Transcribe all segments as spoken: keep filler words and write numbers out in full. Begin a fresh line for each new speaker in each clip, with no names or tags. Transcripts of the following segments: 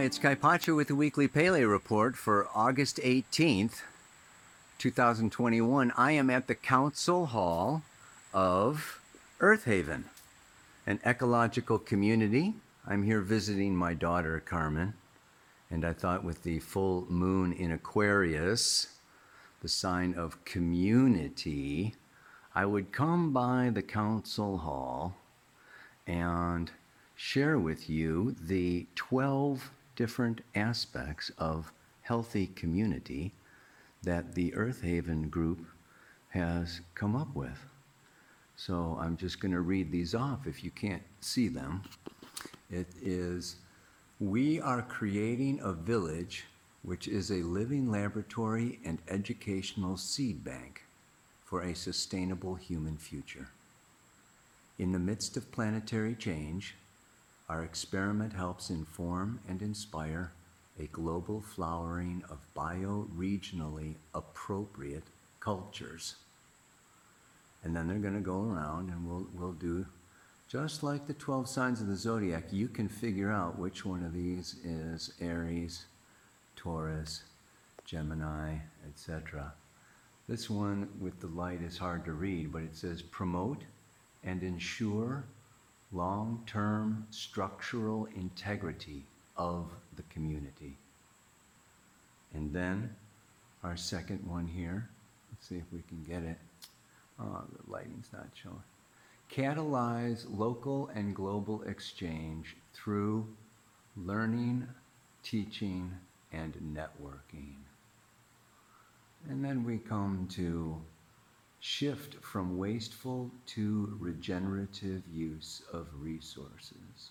it's Kaipacho with the Weekly Paleo Report for August eighteenth, two thousand twenty-one. I am at the Council Hall of Earth Haven, an ecological community. I'm here visiting my daughter, Carmen, and I thought with the full moon in Aquarius, the sign of community, I would come by the Council Hall and share with you the twelve different aspects of healthy community that the Earth Haven group has come up with. So I'm just going to read these off if you can't see them. It is, we are creating a village which is a living laboratory and educational seed bank for a sustainable human future. In the midst of planetary change, our experiment helps inform and inspire a global flowering of bioregionally appropriate cultures. And then they're going to go around and we'll, we'll do, just like the twelve signs of the zodiac, you can figure out which one of these is Aries, Taurus, Gemini, et cetera. This one with the light is hard to read, but it says promote and ensure long-term structural integrity of the community. And then our second one here, let's see if we can get it. Oh, the lighting's not showing. Catalyze local and global exchange through learning, teaching, and networking. And then we come to shift from wasteful to regenerative use of resources.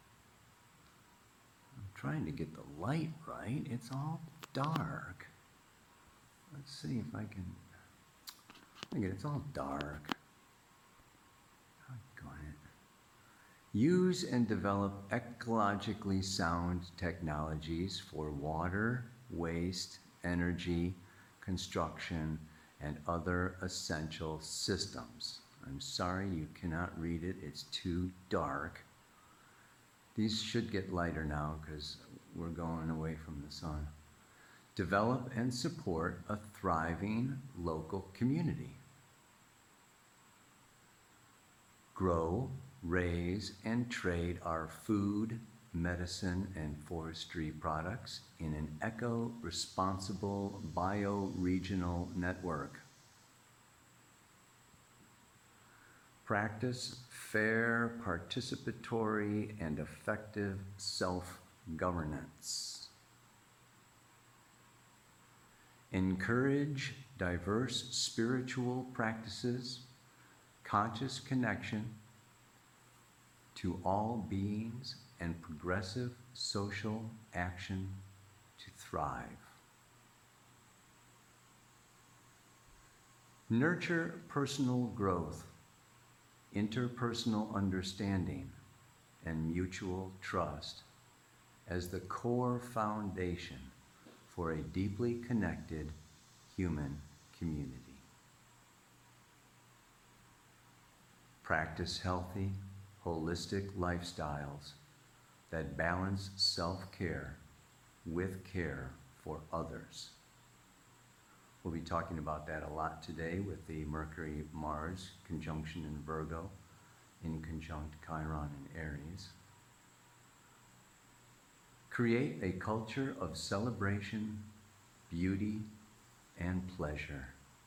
I'm trying to get the light right. It's all dark. Let's see if I can. Again, it's all dark. Doggone it. Use and develop ecologically sound technologies for water, waste, energy, construction, and other essential systems. I'm sorry you cannot read it, it's too dark. These should get lighter now because we're going away from the sun. Develop and support a thriving local community. Grow, raise, and trade our food, medicine, and forestry products in an eco-responsible bioregional network. Practice fair, participatory, and effective self-governance. Encourage diverse spiritual practices, conscious connection to all beings, and progressive social action to thrive. Nurture personal growth, interpersonal understanding, and mutual trust as the core foundation for a deeply connected human community. Practice healthy, holistic lifestyles that balance self-care with care for others. We'll be talking about that a lot today with the Mercury-Mars conjunction in Virgo, in conjunct Chiron in Aries. Create a culture of celebration, beauty, and pleasure.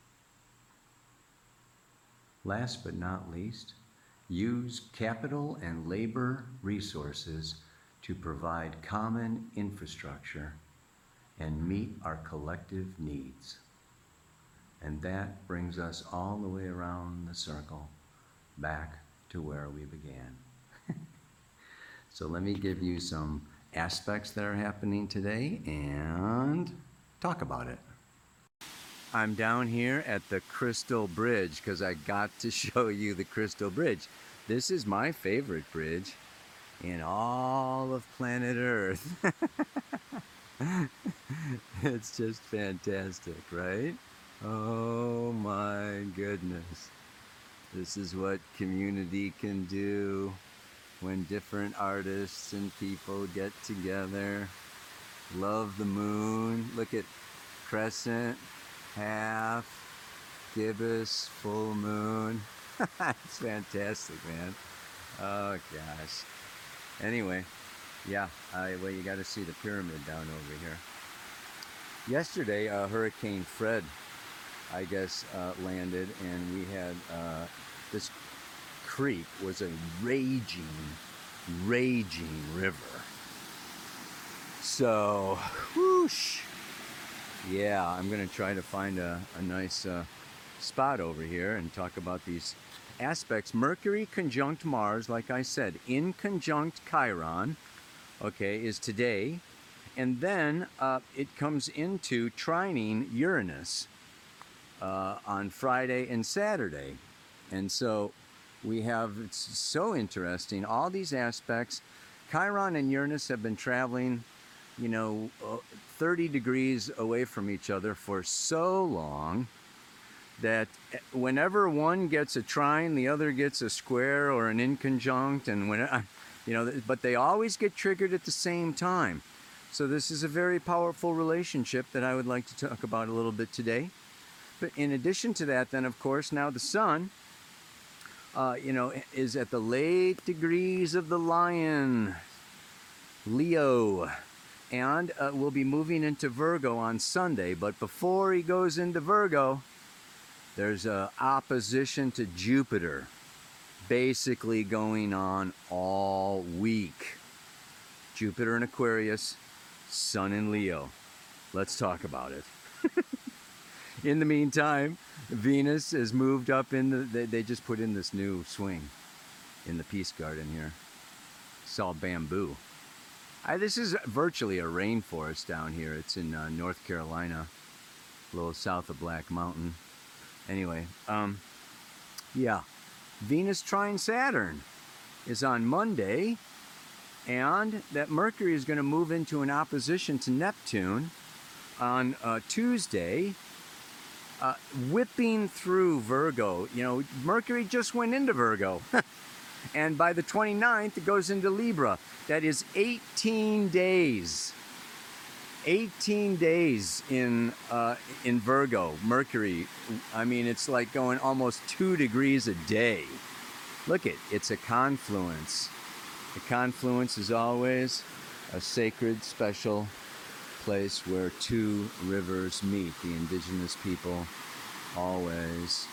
Last but not least, use capital and labor resources to provide common infrastructure and meet our collective needs. And that brings us all the way around the circle, back to where we began. So let me give you some aspects that are happening today and talk about it. I'm down here at the Crystal Bridge because I got to show you the Crystal Bridge. This is my favorite bridge in all of planet Earth. It's just fantastic, right? Oh my goodness. This is what community can do when different artists and people get together. Love the moon. Look at crescent, half, gibbous, full moon. It's fantastic, man. Oh gosh. Anyway, yeah, I, well, you got to see the pyramid down over here. Yesterday, uh, Hurricane Fred, I guess, uh, landed, and we had uh, this creek was a raging, raging river. So, whoosh. Yeah, I'm going to try to find a, a nice uh, spot over here and talk about these aspects. Mercury conjunct Mars, like I said, in conjunct Chiron, okay, is today. And then uh, it comes into trining Uranus uh, on Friday and Saturday. And so we have, it's so interesting, all these aspects. Chiron and Uranus have been traveling, you know, thirty degrees away from each other for so long that whenever one gets a trine, the other gets a square or an inconjunct, and when, you know, but they always get triggered at the same time. So this is a very powerful relationship that I would like to talk about a little bit today. But in addition to that, then, of course, now the sun, uh, you know, is at the late degrees of the lion, Leo, and uh, will be moving into Virgo on Sunday. But before he goes into Virgo, there's a opposition to Jupiter, basically going on all week. Jupiter in Aquarius, Sun in Leo. Let's talk about it. In the meantime, Venus has moved up in the, they, they just put in this new swing in the Peace Garden here. It's all bamboo. I, this is virtually a rainforest down here. It's in uh, North Carolina, a little south of Black Mountain. Anyway, um, yeah, Venus trine Saturn is on Monday, and that Mercury is going to move into an opposition to Neptune on uh, Tuesday, uh, whipping through Virgo. You know, Mercury just went into Virgo, and by the twenty-ninth, it goes into Libra. That is eighteen days. eighteen days in uh, in Virgo, Mercury. I mean, it's like going almost two degrees a day. Look it, it's a confluence. The confluence is always a sacred, special place where two rivers meet. The indigenous people always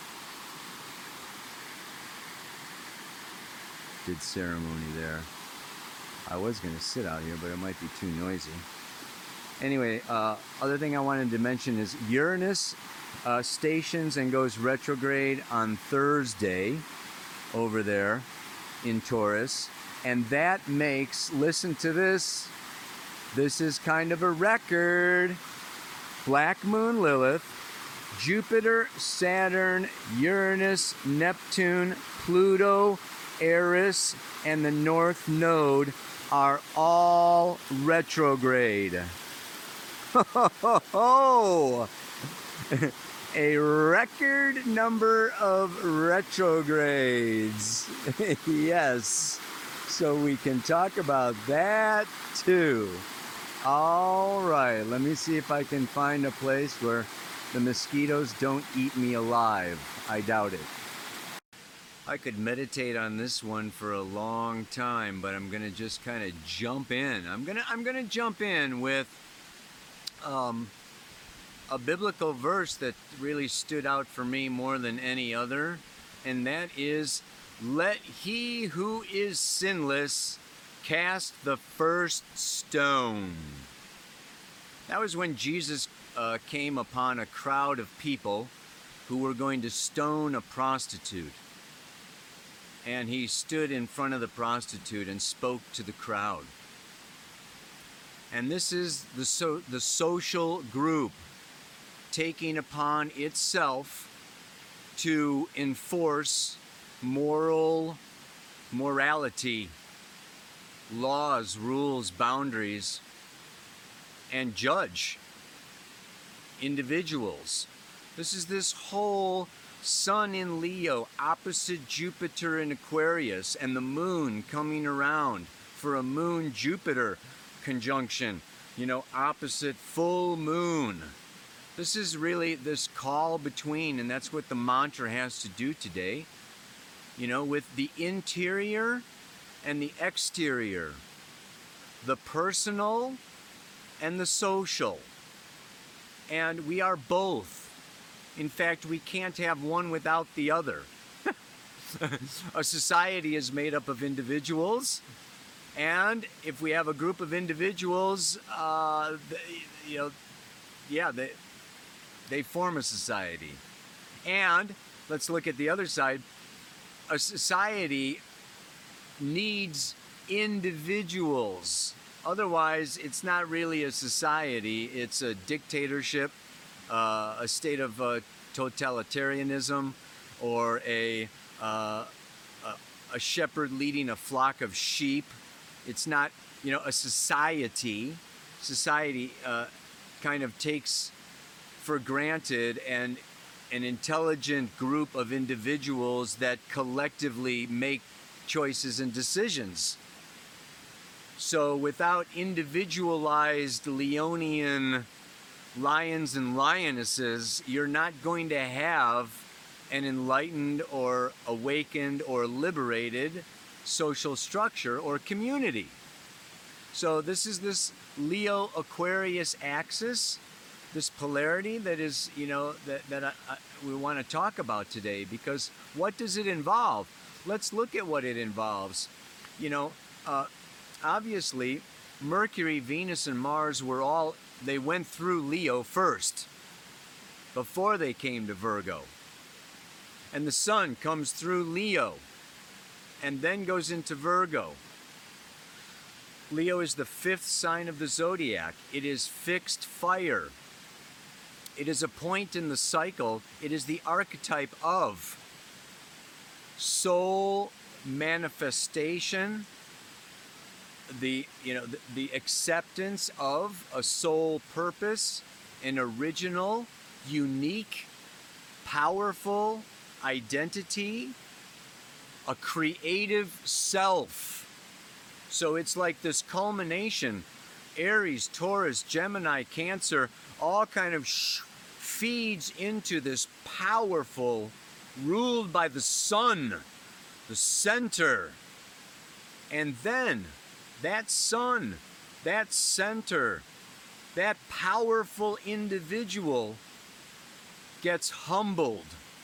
did ceremony there. I was going to sit out here, but it might be too noisy. Anyway, uh, other thing I wanted to mention is Uranus uh, stations and goes retrograde on Thursday over there in Taurus. And that makes, listen to this, this is kind of a record. Black Moon Lilith, Jupiter, Saturn, Uranus, Neptune, Pluto, Eris, and the North Node are all retrograde. Ho, ho, ho. A record number of retrogrades. Yes. So we can talk about that too. All right, let me see if I can find a place where the mosquitoes don't eat me alive. I doubt it. I could meditate on this one for a long time, but I'm gonna just kind of jump in. I'm gonna I'm gonna jump in with um, a biblical verse that really stood out for me more than any other, and that is, "Let he who is sinless cast the first stone." That was when Jesus uh, came upon a crowd of people who were going to stone a prostitute. And he stood in front of the prostitute and spoke to the crowd. And this is the, so, the social group taking upon itself to enforce moral morality, laws, rules, boundaries, and judge individuals. This is this whole Sun in Leo opposite Jupiter in Aquarius, and the moon coming around for a moon-Jupiter conjunction you know, opposite full moon. This is really this call between, and that's what the mantra has to do today, you know, with the interior and the exterior, the personal and the social. And we are both. In fact, we can't have one without the other. A society is made up of individuals, and if we have a group of individuals, uh, they, you know, yeah, they they form a society. And let's look at the other side. A society needs individuals. Otherwise, it's not really a society. It's a dictatorship, uh, a state of uh, totalitarianism, or a, uh, a a shepherd leading a flock of sheep. It's not, you know, a society. Society uh, kind of takes for granted and an intelligent group of individuals that collectively make choices and decisions. So without individualized Leonian lions and lionesses, you're not going to have an enlightened or awakened or liberated social structure or community. So this is this Leo Aquarius axis, this polarity that is, you know, that, that I, I, we want to talk about today, because what does it involve? Let's look at what it involves. You know, uh, obviously, Mercury, Venus, and Mars were all, they went through Leo first, before they came to Virgo. And the Sun comes through Leo, and then goes into Virgo. Leo is the fifth sign of the zodiac. It is fixed fire. It is a point in the cycle. It is the archetype of soul manifestation, the, you know, the, the acceptance of a soul purpose, an original, unique, powerful identity, a creative self. So it's like this culmination. Aries, Taurus, Gemini, Cancer, all kind of sh- feeds into this powerful, ruled by the sun, the center. And then that sun, that center, that powerful individual gets humbled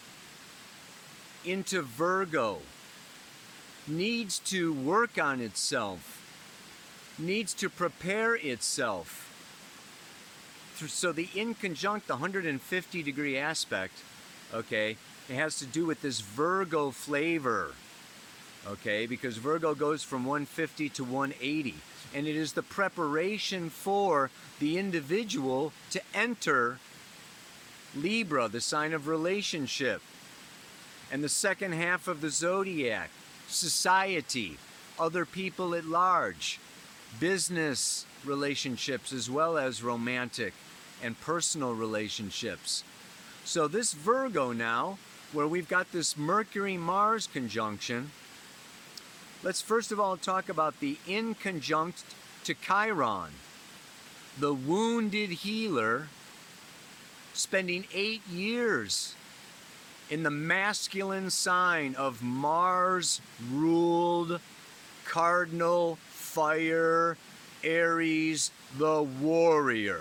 into Virgo, needs to work on itself, needs to prepare itself. So the inconjunct, the one hundred fifty degree aspect, okay, it has to do with this Virgo flavor, okay, because Virgo goes from one fifty to one eighty, and it is the preparation for the individual to enter Libra, the sign of relationship, and the second half of the zodiac, society, other people at large, business relationships as well as romantic and personal relationships. So this Virgo now, where we've got this Mercury-Mars conjunction, let's first of all talk about the inconjunct to Chiron, the wounded healer, spending eight years in the masculine sign of Mars-ruled cardinal fire Aries, the warrior.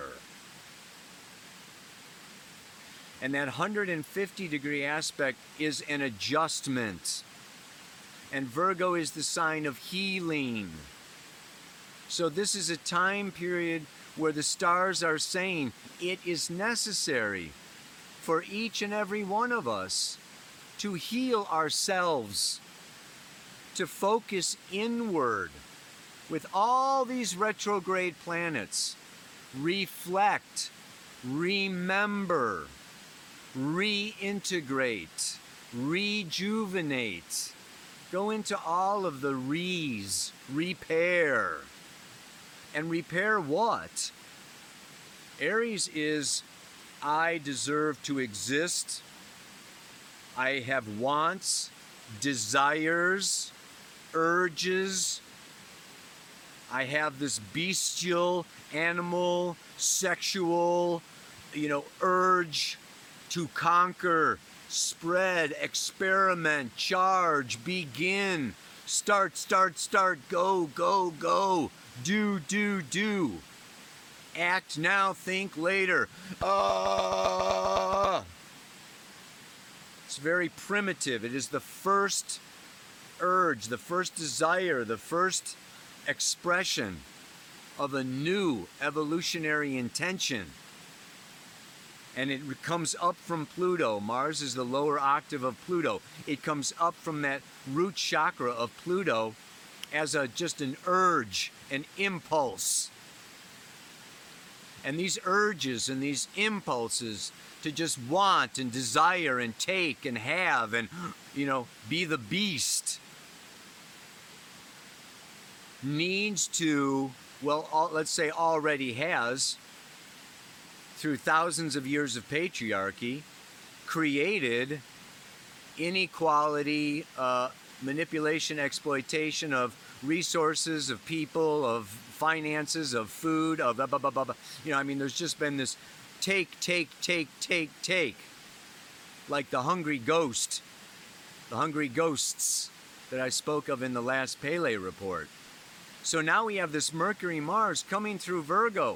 And that one hundred fifty degree aspect is an adjustment. And Virgo is the sign of healing. So this is a time period where the stars are saying it is necessary for each and every one of us to heal ourselves, to focus inward with all these retrograde planets, reflect, remember, reintegrate, rejuvenate, go into all of the re's, repair. And repair what? Aries is, I deserve to exist. I have wants, desires, urges. I have this bestial, animal, sexual, you know, urge to conquer, spread, experiment, charge, begin, start, start, start, go, go, go, do, do, do. Act now, think later. Ah! It's very primitive. It is the first urge, the first desire, the first expression of a new evolutionary intention. And it comes up from Pluto. Mars is the lower octave of Pluto. It comes up from that root chakra of Pluto as a just an urge, an impulse. And these urges and these impulses to just want and desire and take and have and, you know, be the beast needs to, well, all, let's say already has, through thousands of years of patriarchy, created inequality, uh, manipulation, exploitation of resources, of people, of finances, of food, of blah, blah, blah, blah, blah. You know, I mean, there's just been this take, take, take, take, take, like the hungry ghost, the hungry ghosts that I spoke of in the last Pele report. So now we have this Mercury Mars coming through Virgo.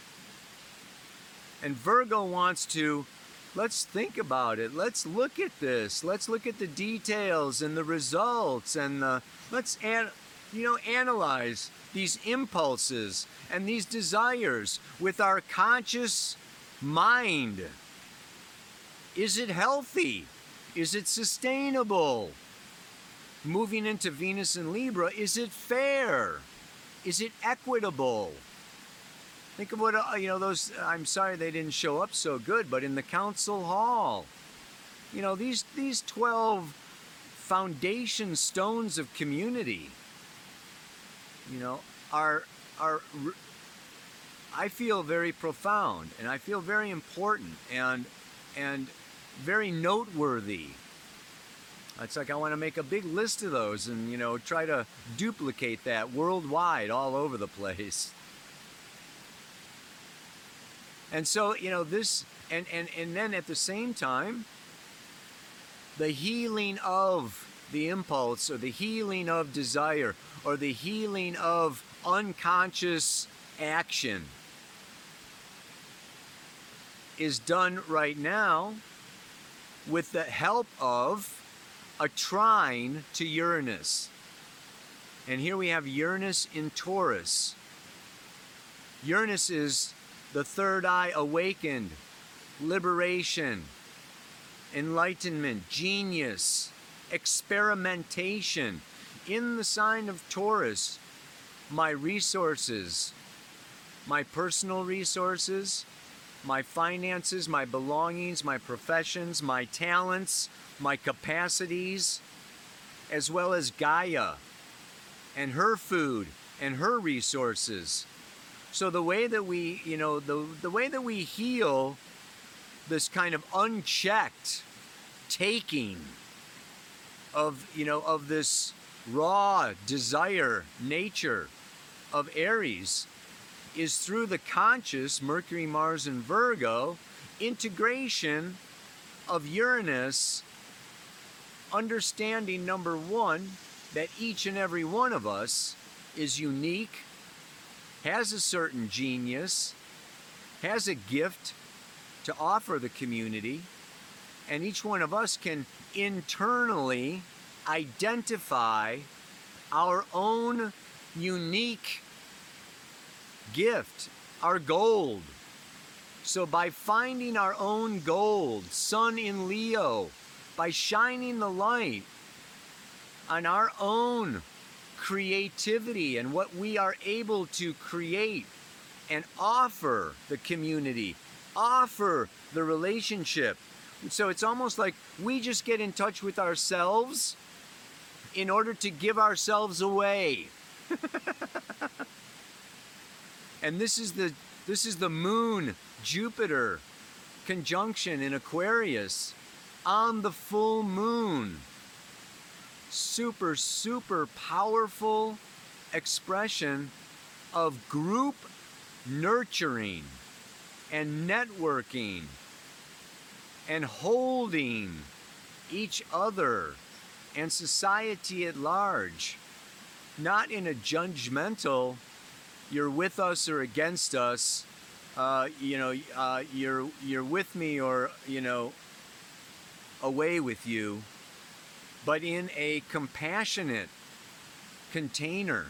And Virgo wants to, let's think about it. Let's look at this. Let's look at the details and the results and the, let's, an, you know, analyze these impulses and these desires with our conscious mind. Is it healthy? Is it sustainable? Moving into Venus and Libra, is it fair? Is it equitable? Think of what, uh, you know, those, I'm sorry they didn't show up so good, but in the council hall, you know, these, these twelve foundation stones of community, you know, are, are, I feel very profound and I feel very important and, and very noteworthy. It's like I want to make a big list of those and, you know, try to duplicate that worldwide all over the place. And so, you know, this, and, and, and then at the same time, the healing of the impulse or the healing of desire or the healing of unconscious action is done right now with the help of a trine to Uranus. And here we have Uranus in Taurus. Uranus is the third eye awakened, liberation, enlightenment, genius, experimentation. In the sign of Taurus, my resources, my personal resources, my finances, my belongings, my professions, my talents, my capacities, as well as Gaia and her food and her resources. So the way that we, you know, the, the way that we heal this kind of unchecked taking of, you know, of this raw desire nature of Aries is through the conscious Mercury, Mars, and Virgo integration of Uranus, understanding, number one, that each and every one of us is unique, has a certain genius, has a gift to offer the community, and each one of us can internally identify our own unique gift, our gold. So by finding our own gold, Sun in Leo, by shining the light on our own creativity and what we are able to create and offer the community, offer the relationship. So it's almost like we just get in touch with ourselves in order to give ourselves away. And this is the this is the moon Jupiter conjunction in Aquarius on the full moon. Super, super powerful expression of group nurturing and networking and holding each other and society at large, not in a judgmental, you're with us or against us, uh, you know, uh, you're you're with me or, you know, away with you, but in a compassionate container.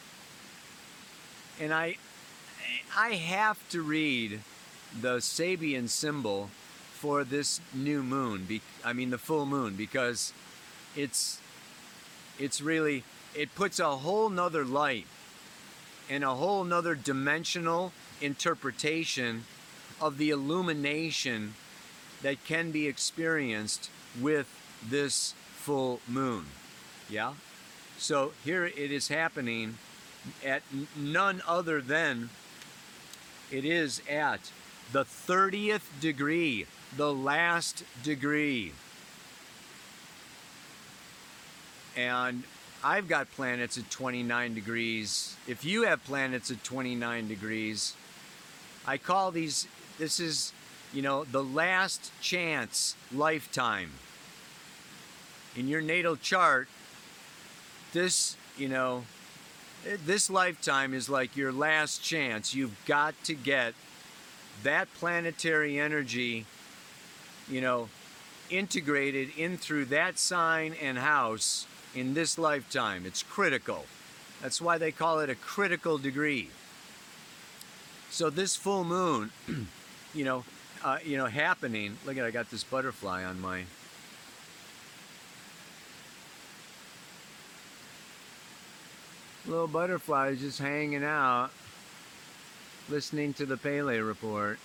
And I I have to read the Sabian symbol for this new moon, be, I mean the full moon, because it's it's really, it puts a whole nother light and a whole nother dimensional interpretation of the illumination that can be experienced with this full moon. Yeah? So here it is happening at none other than, it is at the thirtieth degree, the last degree. And I've got planets at twenty-nine degrees. If you have planets at twenty-nine degrees, I call these, this is, you know, the last chance lifetime. In your natal chart, this, you know, this lifetime is like your last chance. You've got to get that planetary energy, you know, integrated in through that sign and house in this lifetime. It's critical. That's why they call it a critical degree. So this full moon, you know, uh, you know, happening. Look at, I got this butterfly on my. Little butterfly is just hanging out, listening to the Pele report.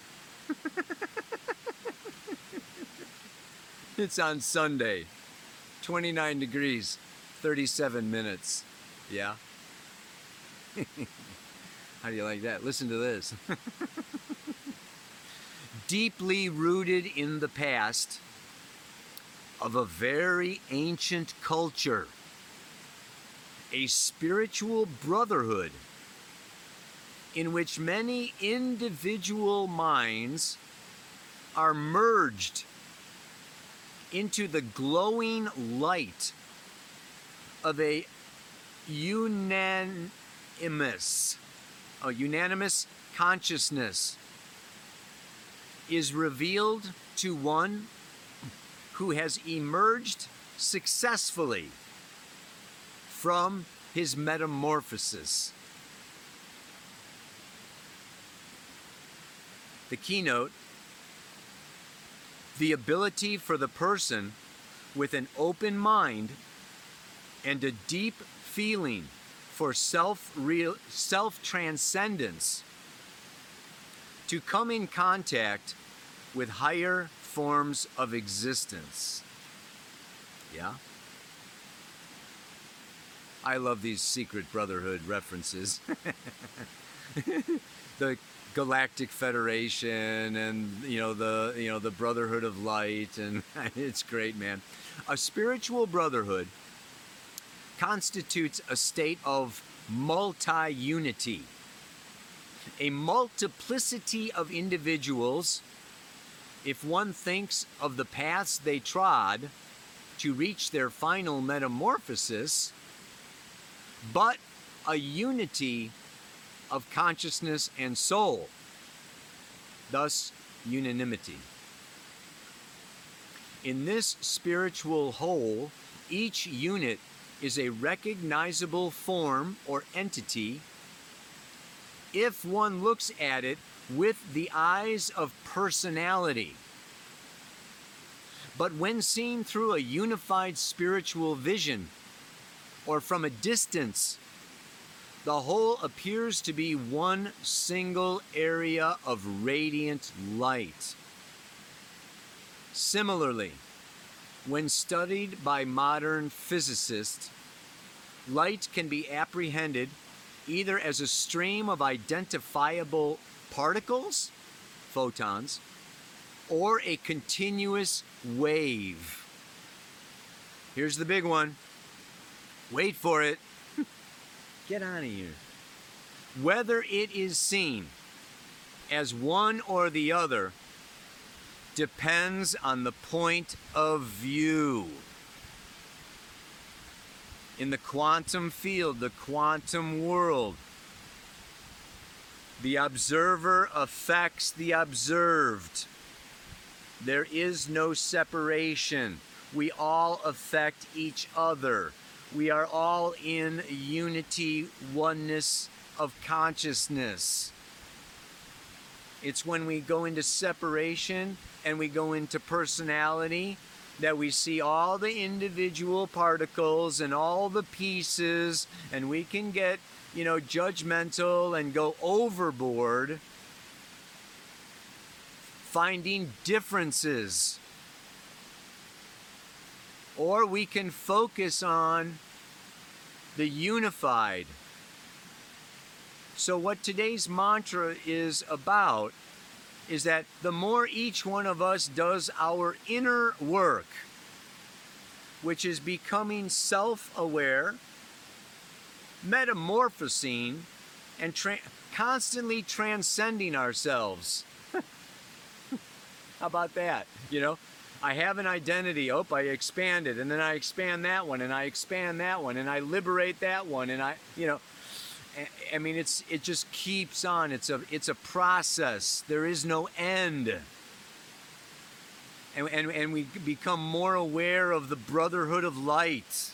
It's on Sunday, twenty-nine degrees, thirty-seven minutes. Yeah? How do you like that? Listen to this. Deeply rooted in the past of a very ancient culture, a spiritual brotherhood in which many individual minds are merged into the glowing light of a unanimous, a unanimous consciousness is revealed to one who has emerged successfully from his metamorphosis. The keynote: the ability for the person with an open mind and a deep feeling for self real self-transcendence to come in contact with higher forms of existence. Yeah? I love these secret brotherhood references. The Galactic Federation and, you know, the, you know, the Brotherhood of Light, and it's great, man. A spiritual brotherhood constitutes a state of multi-unity, a multiplicity of individuals, if one thinks of the paths they trod to reach their final metamorphosis, but a unity of consciousness and soul, thus unanimity. In this spiritual whole, each unit is a recognizable form or entity if one looks at it with the eyes of personality. But when seen through a unified spiritual vision, or from a distance, the whole appears to be one single area of radiant light. Similarly, when studied by modern physicists, light can be apprehended either as a stream of identifiable particles, photons, or a continuous wave. Here's the big one. Wait for it. Get out of here. Whether it is seen as one or the other depends on the point of view. In the quantum field, the quantum world, the observer affects the observed. There is no separation. We all affect each other. We are all in unity, oneness of consciousness. It's when we go into separation and we go into personality that we see all the individual particles and all the pieces, and we can get, you know, judgmental and go overboard, finding differences. Or we can focus on the unified. So what today's mantra is about is that the more each one of us does our inner work, which is becoming self-aware, metamorphosing, and tra- constantly transcending ourselves. How about that? You know, I have an identity. Oh, I expand it, and then I expand that one, and I expand that one, and I liberate that one, and I, you know, I mean, it's it just keeps on. It's a it's a process. There is no end. And, and, and we become more aware of the brotherhood of light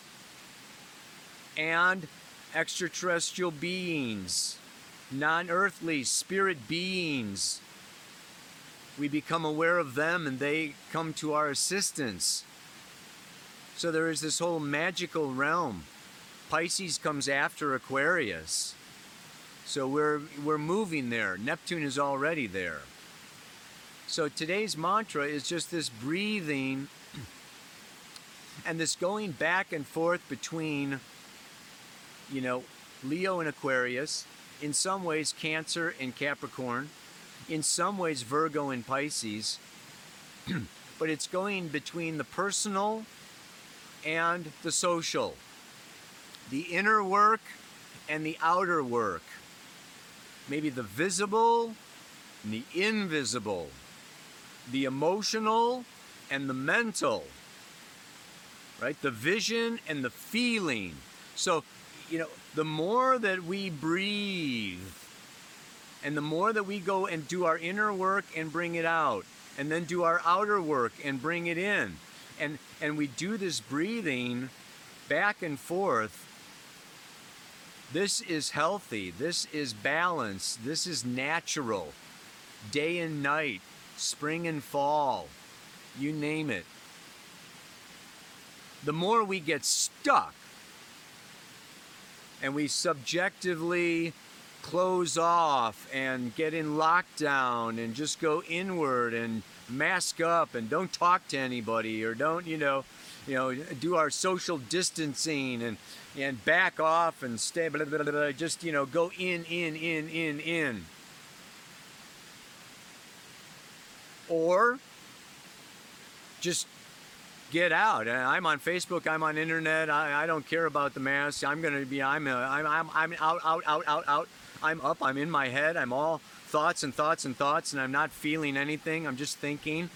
and extraterrestrial beings, non-earthly spirit beings. We become aware of them and they come to our assistance. So there is this whole magical realm. Pisces comes after Aquarius. So we're we're moving there. Neptune is already there. So today's mantra is just this breathing and this going back and forth between, you know, Leo and Aquarius, in some ways Cancer and Capricorn, in some ways Virgo and Pisces, but it's going between the personal and the social, the inner work and the outer work, maybe the visible and the invisible, the emotional and the mental, right? The vision and the feeling. So, you know, the more that we breathe and the more that we go and do our inner work and bring it out, and then do our outer work and bring it in, and and we do this breathing back and forth, this is healthy, this is balanced, this is natural. Day and night, spring and fall, you name it. The more we get stuck and we subjectively close off and get in lockdown and just go inward and mask up and don't talk to anybody, or don't, you know, you know, do our social distancing and and back off and stay, blah, blah, blah, blah, just, you know, go in, in, in, in, in. Or just get out. I'm on Facebook. I'm on internet. I, I don't care about the mask. I'm gonna be. I'm. A, I'm. I'm. I'm out. Out. Out. Out. Out. I'm up. I'm in my head. I'm all thoughts and thoughts and thoughts, and I'm not feeling anything. I'm just thinking.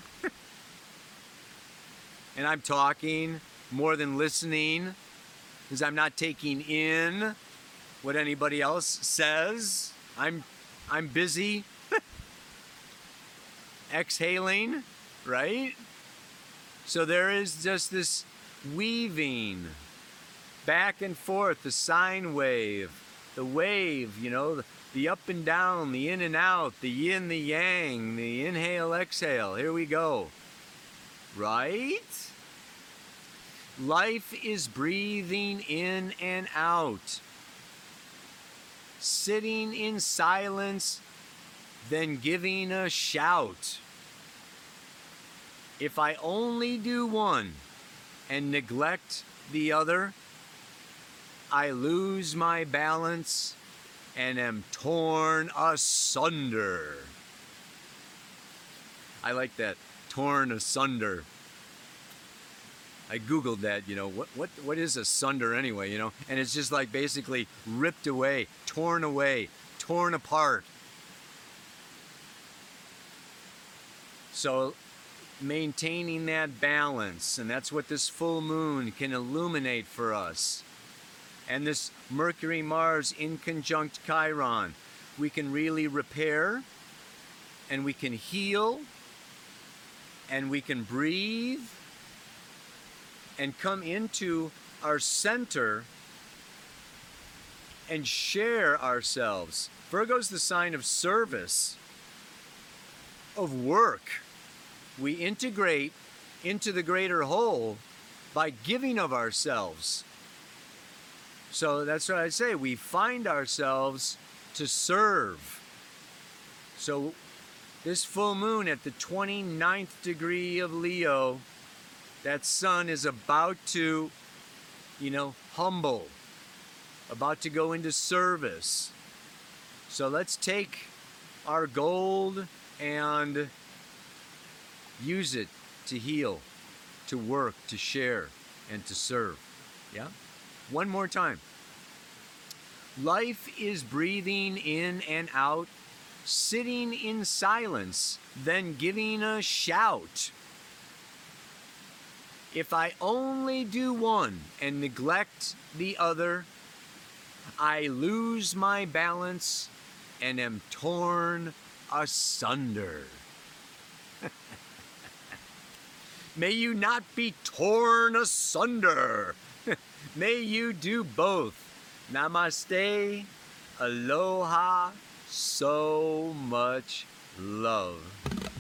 And I'm talking more than listening, because I'm not taking in what anybody else says. I'm. I'm busy. Exhaling, right? So there is just this weaving back and forth, the sine wave, the wave, you know, the, the up and down, the in and out, the yin, the yang, the inhale, exhale. Here we go. Right? Life is breathing in and out. Sitting in silence, then giving a shout. If I only do one and neglect the other, I lose my balance and am torn asunder. I like that, torn asunder. I Googled that, you know, what, what, what is asunder anyway, you know? And it's just like basically ripped away, torn away, torn apart. So maintaining that balance, and that's what this full moon can illuminate for us. And this Mercury-Mars in conjunct Chiron, we can really repair, and we can heal, and we can breathe, and come into our center and share ourselves. Virgo's the sign of service, of work. We integrate into the greater whole by giving of ourselves. So that's what I say, we find ourselves to serve. So this full moon at the twenty-ninth degree of Leo, that sun is about to, you know, humble, about to go into service. So let's take our gold and use it to heal, to work, to share, and to serve. Yeah? One more time. Life is breathing in and out, sitting in silence, then giving a shout. If I only do one and neglect the other, I lose my balance and am torn asunder. May you not be torn asunder. May you do both. Namaste, aloha, so much love.